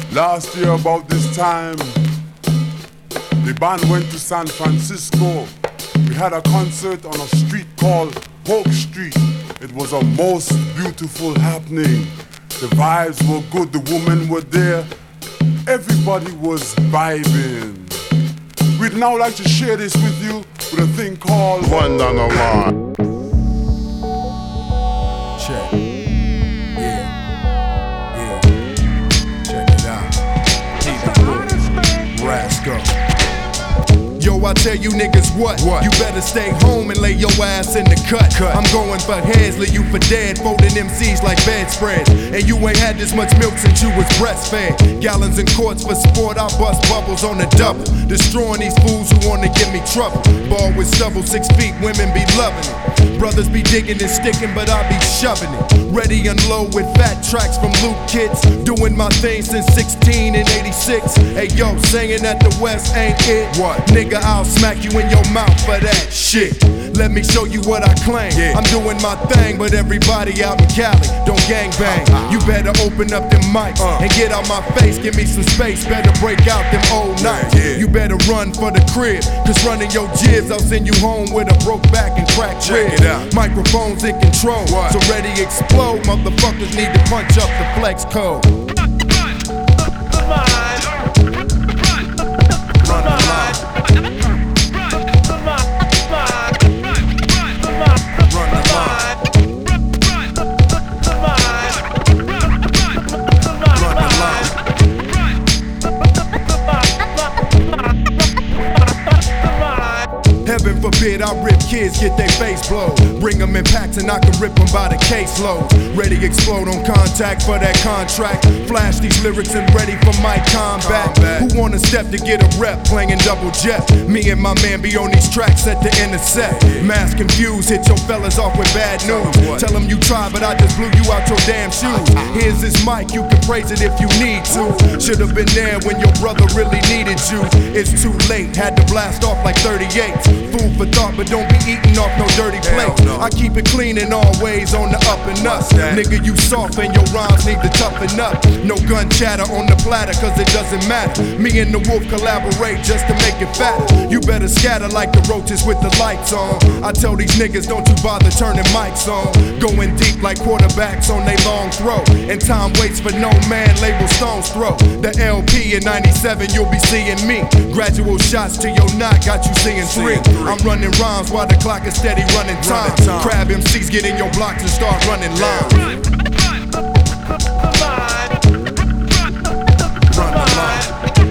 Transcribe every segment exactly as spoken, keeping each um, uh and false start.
Last year about this time, the band went to San Francisco. We had a concert on a street called Polk Street. It was a most beautiful happening. The vibes were good, the women were there. Everybody was vibing. We'd now like to share this with you with a thing called One on the Line. Check. Yeah. Yeah. Check it out. Keep it Rascal. Yo, I tell you niggas what, what? You better stay home and lay your ass in the cut, cut. I'm going for heads, leave you for dead, folding M Cs like bedspreads. And you ain't had this much milk since you was breastfed. Gallons and quarts for sport, I bust bubbles on the double. Destroying these fools who wanna give me trouble. Ball with stubble, six feet, women be loving it. Brothers be digging and sticking, but I be shoving it. Ready unload with fat tracks from Luke Kids. Doing my thing since sixteen and eighty-six. Hey yo, saying that the West ain't it. What? Nigga, I'll smack you in your mouth for that shit. Let me show you what I claim. Yeah. I'm doing my thing, but everybody out in Cali don't gangbang. Uh-huh. You better open up them mics uh. and get out my face. Give me some space, better break out them old nights. Yeah. You better run for the crib, cause running your jibs, I'll send you home with a broke back and cracked ribs. Microphones in control, what? So ready explode. Motherfuckers need to punch up the flex code. Heaven forbid I rip kids, get their face blown. Bring them in packs and I can rip them by the caseload. Ready explode on contact for that contract. Flash these lyrics and ready for mic combat. Who wanna step to get a rep playing double jet? Me and my man be on these tracks at the intersect. Mass confused, hit your fellas off with bad news. Tell them you tried but I just blew you out your damn shoes. Here's this mic, you can praise it if you need to. Should've been there when your brother really needed you. It's too late, had to blast off like thirty-eight. Food for thought, but don't be eating off no dirty plate. No. I keep it clean in all ways on the up and up. Nigga, you soft and your rhymes need to toughen up. No gun chatter on the platter, cause it doesn't matter. Me and the wolf collaborate just to make it fatter. You better scatter like the roaches with the lights on. I tell these niggas, don't you bother turning mics on. Going deep like quarterbacks on they long throw. And time waits for no man, label stone's throw. The L P in ninety-seven, you'll be seeing me. Gradual shots to your knot, got you seeing three. I'm running rhymes while the clock is steady running time. Crab M Cs get in your blocks and start running lines. Run, run, run, run,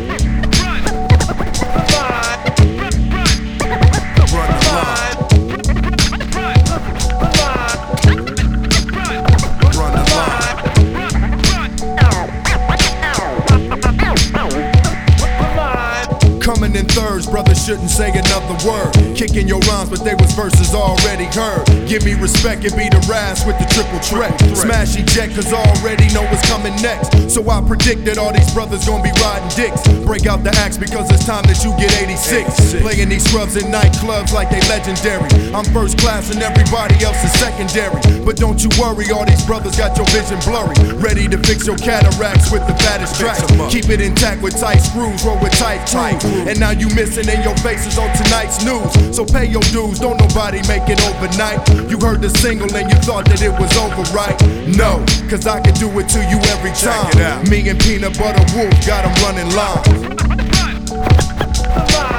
coming in thirds, brothers shouldn't say another word. Kicking your rhymes, but they was verses already heard. Give me respect and be the ras with the triple threat. Smash eject, cause I already know what's coming next. So I predict that all these brothers gon' be riding dicks. Break out the axe because it's time that you get eighty-six. Playing these scrubs in nightclubs like they legendary. I'm first class and everybody else is secondary. But don't you worry, all these brothers got your vision blurry. Ready to fix your cataracts with the fattest tracks. Keep it intact with tight screws, roll with tight crews. And now you missing in your faces on tonight's news. So pay your dues, don't nobody make it overnight. You heard the single and you thought that it was over, right? No, cause I can do it to you every time. Me and Peanut Butter Wolf got 'em running lines.